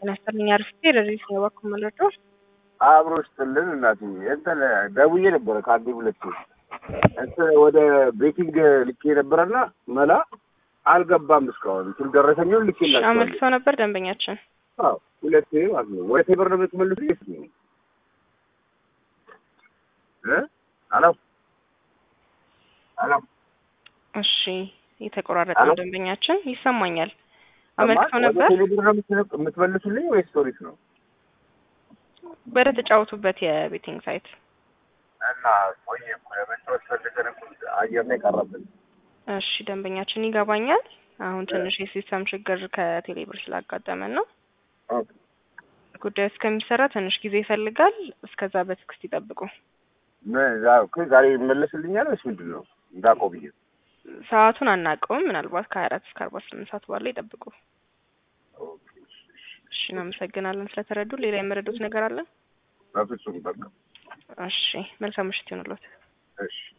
ተነስተልኝ አርፍቴ ለዚህ ነው ባኩመለቶ አብሮ ስትልን እናት እንትን ደውዬ ነበር ካንዴ ሁለት እንትን ወደ ቤቲንግ ልኬ ነበርና መላ አልገባም እስካሁን እንትን ደረሰኝው ልኬላችሁ አመልክተው ነበር ደንበኛችን አዎ ሁለት ማለት ነው ወደ ቴብር ነው የምትመልሱት አሎ እሺ የተቆራረጠ ደንበኛችን ይሰማኛል አመልክተው ነበር ቴሌብር ነው የምትመልሱልኝ ወይስ ስቶሪስ ነው በረ ተጫውቱበት የቤቲንግ ሳይት እና ወይ የመጫወት ፈልገን አየር ላይ ቀረብን እሺ ደንበኛችን ይገባኛል አሁን ትንሽ የሲስተም ችግር ከቴሌብር ስላጋጠመን ነው ኦኬ ጉዳዩ እስከሚሰራ ትንሽ ጊዜ ይፈልጋል እስከዛ በትክክል ይጠብቁ ዛሬ ይመለስልኛል ወይስ ምንድነው እንዳቆብኝ ሰዓቱን አናውቀውም ምናልባት ከ24 እስከ 48 ሰዓት ባለው ይጠብቁ እሺ እናመሰግናለን ስለተረዱ ሌላ የመረዱት ነገር አለ በፍጹም በቃ እሺ መልካም ምሽት ይሁንልዎት እሺ